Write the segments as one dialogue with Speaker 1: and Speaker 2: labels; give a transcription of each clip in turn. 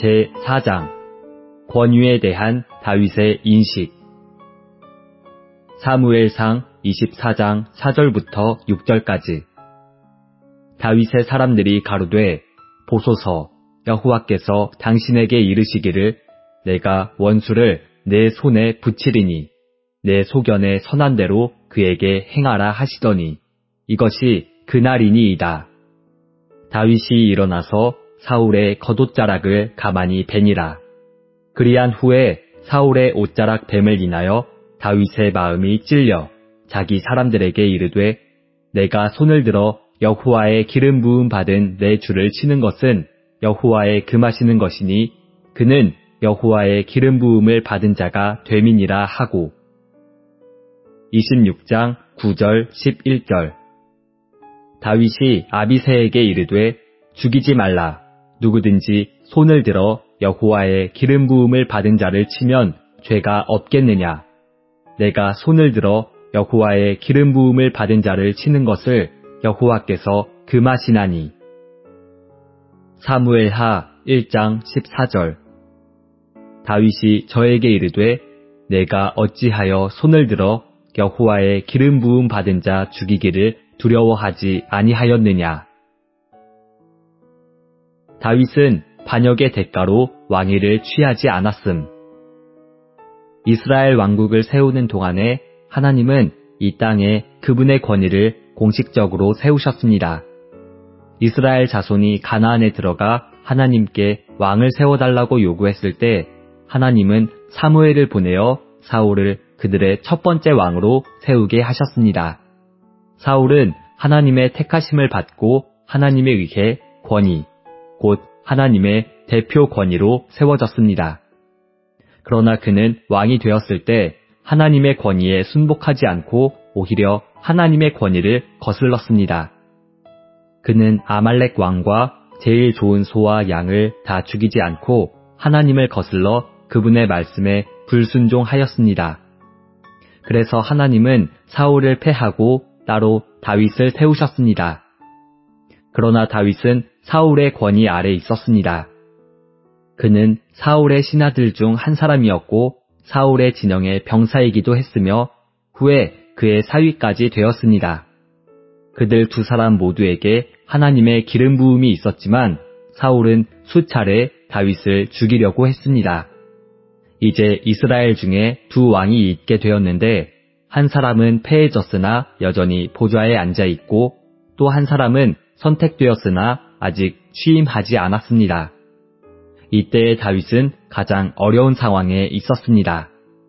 Speaker 1: 제4장 권위에 대한 다윗의 인식. 사무엘상 24장 4절부터 6절까지. 다윗의 사람들이 가로되 보소서, 여호와께서 당신에게 이르시기를 내가 원수를 내 손에 붙이리니 내 소견에 선한 대로 그에게 행하라 하시더니 이것이 그날이니이다. 다윗이 일어나서 사울의 겉옷자락을 가만히 베니라. 그리한 후에 사울의 옷자락 뱀을 인하여 다윗의 마음이 찔려 자기 사람들에게 이르되 내가 손을 들어 여호와의 기름 부음 받은 내 주를 치는 것은 여호와의 금하시는 것이니 그는 여호와의 기름 부음을 받은 자가 됨이니라 하고. 26장 9절 11절. 다윗이 아비새에게 이르되 죽이지 말라. 누구든지 손을 들어 여호와의 기름 부음을 받은 자를 치면 죄가 없겠느냐. 내가 손을 들어 여호와의 기름 부음을 받은 자를 치는 것을 여호와께서 금하시나니. 사무엘하 1장 14절. 다윗이 저에게 이르되 내가 어찌하여 손을 들어 여호와의 기름 부음 받은 자 죽이기를 두려워하지 아니하였느냐. 다윗은 반역의 대가로 왕위를 취하지 않았음. 이스라엘 왕국을 세우는 동안에 하나님은 이 땅에 그분의 권위를 공식적으로 세우셨습니다. 이스라엘 자손이 가나안에 들어가 하나님께 왕을 세워달라고 요구했을 때 하나님은 사무엘을 보내어 사울을 그들의 첫 번째 왕으로 세우게 하셨습니다. 사울은 하나님의 택하심을 받고 하나님에 의해 권위, 곧 하나님의 대표 권위로 세워졌습니다. 그러나 그는 왕이 되었을 때 하나님의 권위에 순복하지 않고 오히려 하나님의 권위를 거슬렀습니다. 그는 아말렉 왕과 제일 좋은 소와 양을 다 죽이지 않고 하나님을 거슬러 그분의 말씀에 불순종하였습니다. 그래서 하나님은 사울을 패하고 따로 다윗을 세우셨습니다. 그러나 다윗은 사울의 권위 아래 있었습니다. 그는 사울의 신하들 중 한 사람이었고 사울의 진영의 병사이기도 했으며 후에 그의 사위까지 되었습니다. 그들 두 사람 모두에게 하나님의 기름 부음이 있었지만 사울은 수차례 다윗을 죽이려고 했습니다. 이제 이스라엘 중에 두 왕이 있게 되었는데 한 사람은 패해졌으나 여전히 보좌에 앉아 있고 또 한 사람은 선택되었으나 아직 취임하지 않았습니다. 이때의 다윗은 가장 어려운 상황에 있었습니다.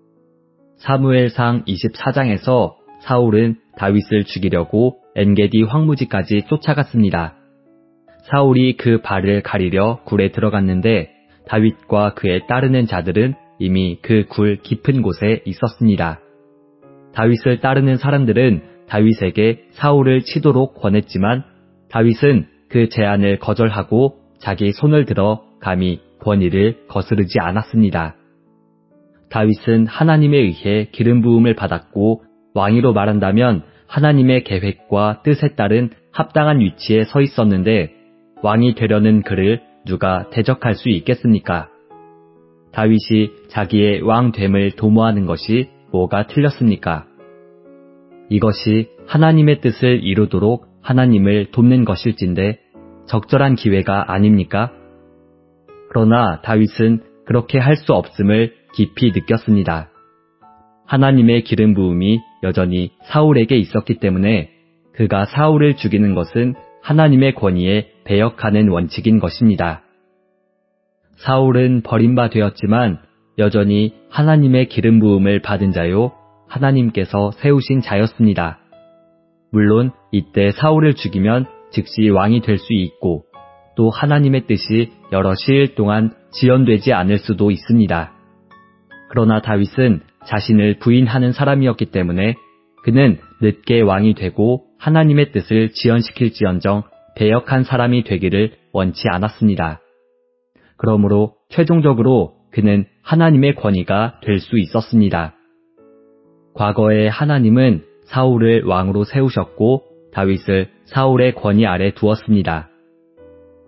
Speaker 1: 사무엘상 24장에서 사울은 다윗을 죽이려고 엔게디 황무지까지 쫓아갔습니다. 사울이 그 발을 가리려 굴에 들어갔는데 다윗과 그의 따르는 자들은 이미 그 굴 깊은 곳에 있었습니다. 다윗을 따르는 사람들은 다윗에게 사울을 치도록 권했지만 다윗은 그 제안을 거절하고 자기 손을 들어 감히 권위를 거스르지 않았습니다. 다윗은 하나님에 의해 기름 부음을 받았고 왕위로 말한다면 하나님의 계획과 뜻에 따른 합당한 위치에 서 있었는데 왕이 되려는 그를 누가 대적할 수 있겠습니까? 다윗이 자기의 왕됨을 도모하는 것이 뭐가 틀렸습니까? 이것이 하나님의 뜻을 이루도록 하나님을 돕는 것일진데 적절한 기회가 아닙니까? 그러나 다윗은 그렇게 할 수 없음을 깊이 느꼈습니다. 하나님의 기름 부음이 여전히 사울에게 있었기 때문에 그가 사울을 죽이는 것은 하나님의 권위에 배역하는 원칙인 것입니다. 사울은 버림바 되었지만 여전히 하나님의 기름 부음을 받은 자요 하나님께서 세우신 자였습니다. 물론 이때 사울을 죽이면 즉시 왕이 될 수 있고 또 하나님의 뜻이 여러 시일 동안 지연되지 않을 수도 있습니다. 그러나 다윗은 자신을 부인하는 사람이었기 때문에 그는 늦게 왕이 되고 하나님의 뜻을 지연시킬지언정 배역한 사람이 되기를 원치 않았습니다. 그러므로 최종적으로 그는 하나님의 권위가 될 수 있었습니다. 과거에 하나님은 사울을 왕으로 세우셨고 다윗을 사울의 권위 아래 두었습니다.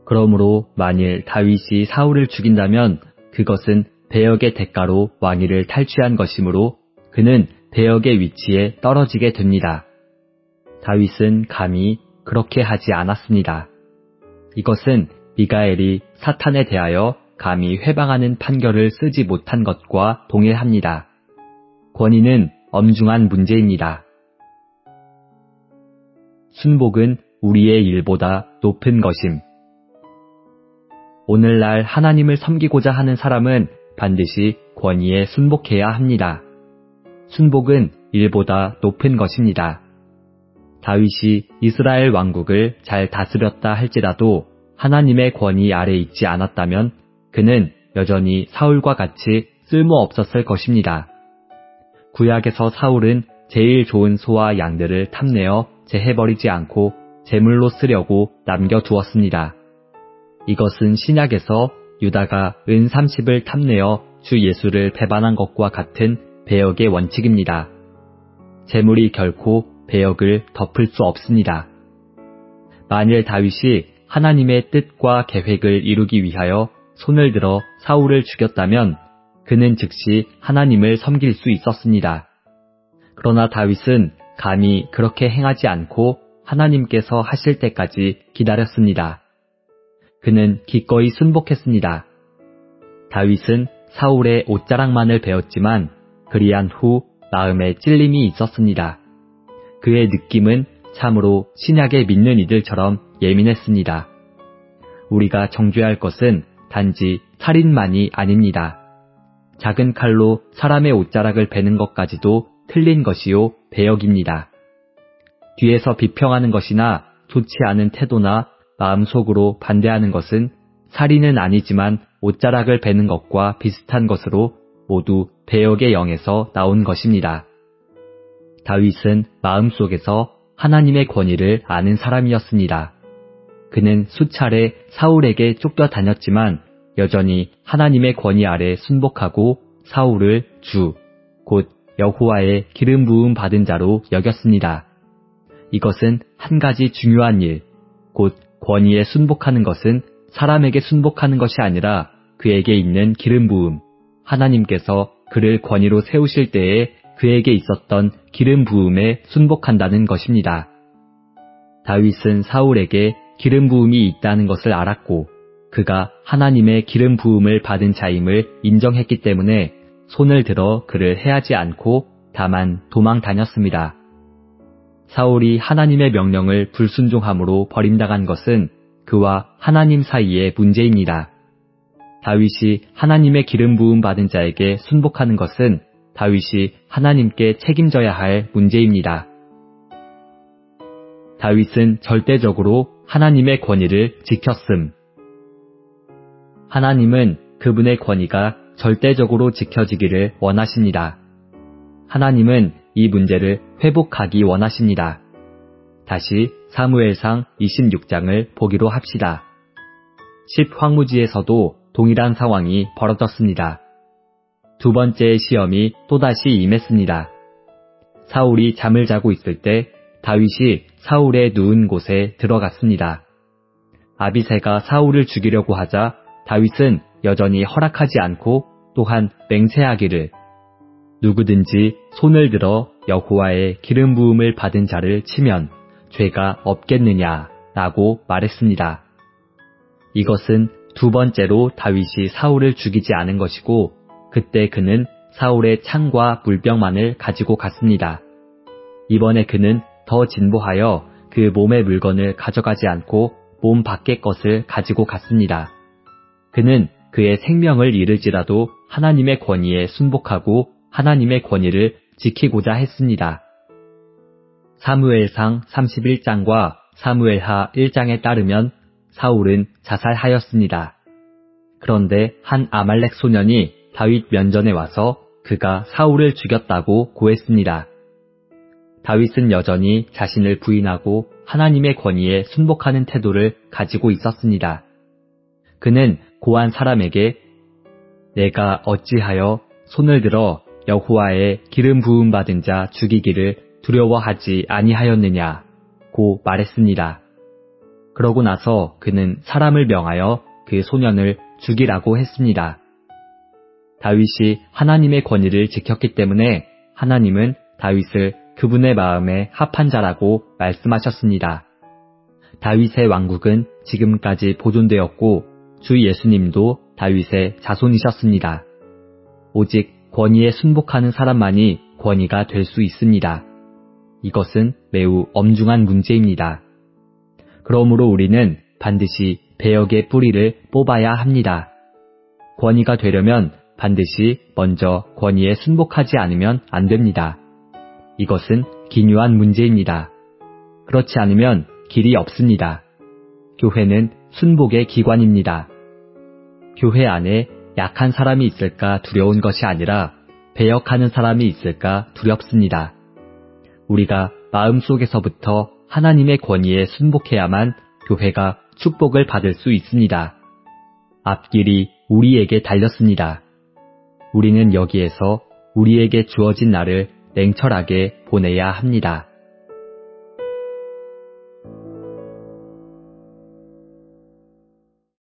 Speaker 1: 그러므로 만일 다윗이 사울을 죽인다면 그것은 배역의 대가로 왕위를 탈취한 것이므로 그는 배역의 위치에 떨어지게 됩니다. 다윗은 감히 그렇게 하지 않았습니다. 이것은 미가엘이 사탄에 대하여 감히 회방하는 판결을 쓰지 못한 것과 동일합니다. 권위는 엄중한 문제입니다. 순복은 우리의 일보다 높은 것임. 오늘날 하나님을 섬기고자 하는 사람은 반드시 권위에 순복해야 합니다. 순복은 일보다 높은 것입니다. 다윗이 이스라엘 왕국을 잘 다스렸다 할지라도 하나님의 권위 아래 있지 않았다면 그는 여전히 사울과 같이 쓸모없었을 것입니다. 구약에서 사울은 제일 좋은 소와 양들을 탐내어 제해버리지 않고 제물로 쓰려고 남겨두었습니다. 이것은 신약에서 유다가 은 30을 탐내어 주 예수를 배반한 것과 같은 배역의 원칙입니다. 제물이 결코 배역을 덮을 수 없습니다. 만일 다윗이 하나님의 뜻과 계획을 이루기 위하여 손을 들어 사울을 죽였다면 그는 즉시 하나님을 섬길 수 있었습니다. 그러나 다윗은 감히 그렇게 행하지 않고 하나님께서 하실 때까지 기다렸습니다. 그는 기꺼이 순복했습니다. 다윗은 사울의 옷자락만을 베었지만 그리한 후 마음에 찔림이 있었습니다. 그의 느낌은 참으로 신약에 믿는 이들처럼 예민했습니다. 우리가 정죄할 것은 단지 살인만이 아닙니다. 작은 칼로 사람의 옷자락을 베는 것까지도 틀린 것이요 배역입니다. 뒤에서 비평하는 것이나 좋지 않은 태도나 마음속으로 반대하는 것은 살인은 아니지만 옷자락을 베는 것과 비슷한 것으로 모두 배역의 영에서 나온 것입니다. 다윗은 마음속에서 하나님의 권위를 아는 사람이었습니다. 그는 수차례 사울에게 쫓겨다녔지만 여전히 하나님의 권위 아래 순복하고 사울을 주, 곧 여호와의 기름 부음 받은 자로 여겼습니다. 이것은 한 가지 중요한 일, 곧 권위에 순복하는 것은 사람에게 순복하는 것이 아니라 그에게 있는 기름 부음, 하나님께서 그를 권위로 세우실 때에 그에게 있었던 기름 부음에 순복한다는 것입니다. 다윗은 사울에게 기름 부음이 있다는 것을 알았고 그가 하나님의 기름 부음을 받은 자임을 인정했기 때문에 손을 들어 그를 해하지 않고 다만 도망 다녔습니다. 사울이 하나님의 명령을 불순종함으로 버림당한 것은 그와 하나님 사이의 문제입니다. 다윗이 하나님의 기름 부음 받은 자에게 순복하는 것은 다윗이 하나님께 책임져야 할 문제입니다. 다윗은 절대적으로 하나님의 권위를 지켰음. 하나님은 그분의 권위가 절대적으로 지켜지기를 원하십니다. 하나님은 이 문제를 회복하기 원하십니다. 다시 사무엘상 26장을 보기로 합시다. 10황무지에서도 동일한 상황이 벌어졌습니다. 두 번째의 시험이 또다시 임했습니다. 사울이 잠을 자고 있을 때 다윗이 사울의 누운 곳에 들어갔습니다. 아비새가 사울을 죽이려고 하자 다윗은 여전히 허락하지 않고 또한 맹세하기를 누구든지 손을 들어 여호와의 기름 부음을 받은 자를 치면 죄가 없겠느냐라고 말했습니다. 이것은 두 번째로 다윗이 사울을 죽이지 않은 것이고 그때 그는 사울의 창과 물병만을 가지고 갔습니다. 이번에 그는 더 진보하여 그 몸의 물건을 가져가지 않고 몸 밖의 것을 가지고 갔습니다. 그는 그의 생명을 잃을지라도 하나님의 권위에 순복하고 하나님의 권위를 지키고자 했습니다. 사무엘상 31장과 사무엘하 1장에 따르면 사울은 자살하였습니다. 그런데 한 아말렉 소년이 다윗 면전에 와서 그가 사울을 죽였다고 고했습니다. 다윗은 여전히 자신을 부인하고 하나님의 권위에 순복하는 태도를 가지고 있었습니다. 그는 고한 사람에게 내가 어찌하여 손을 들어 여호와의 기름 부음 받은 자 죽이기를 두려워하지 아니하였느냐고 말했습니다. 그러고 나서 그는 사람을 명하여 그 소년을 죽이라고 했습니다. 다윗이 하나님의 권위를 지켰기 때문에 하나님은 다윗을 그분의 마음에 합한 자라고 말씀하셨습니다. 다윗의 왕국은 지금까지 보존되었고 주 예수님도 다윗의 자손이셨습니다. 오직 권위에 순복하는 사람만이 권위가 될 수 있습니다. 이것은 매우 엄중한 문제입니다. 그러므로 우리는 반드시 배역의 뿌리를 뽑아야 합니다. 권위가 되려면 반드시 먼저 권위에 순복하지 않으면 안 됩니다. 이것은 기묘한 문제입니다. 그렇지 않으면 길이 없습니다. 교회는 순복의 기관입니다. 교회 안에 약한 사람이 있을까 두려운 것이 아니라 배역하는 사람이 있을까 두렵습니다. 우리가 마음속에서부터 하나님의 권위에 순복해야만 교회가 축복을 받을 수 있습니다. 앞길이 우리에게 달렸습니다. 우리는 여기에서 우리에게 주어진 날을 냉철하게 보내야 합니다.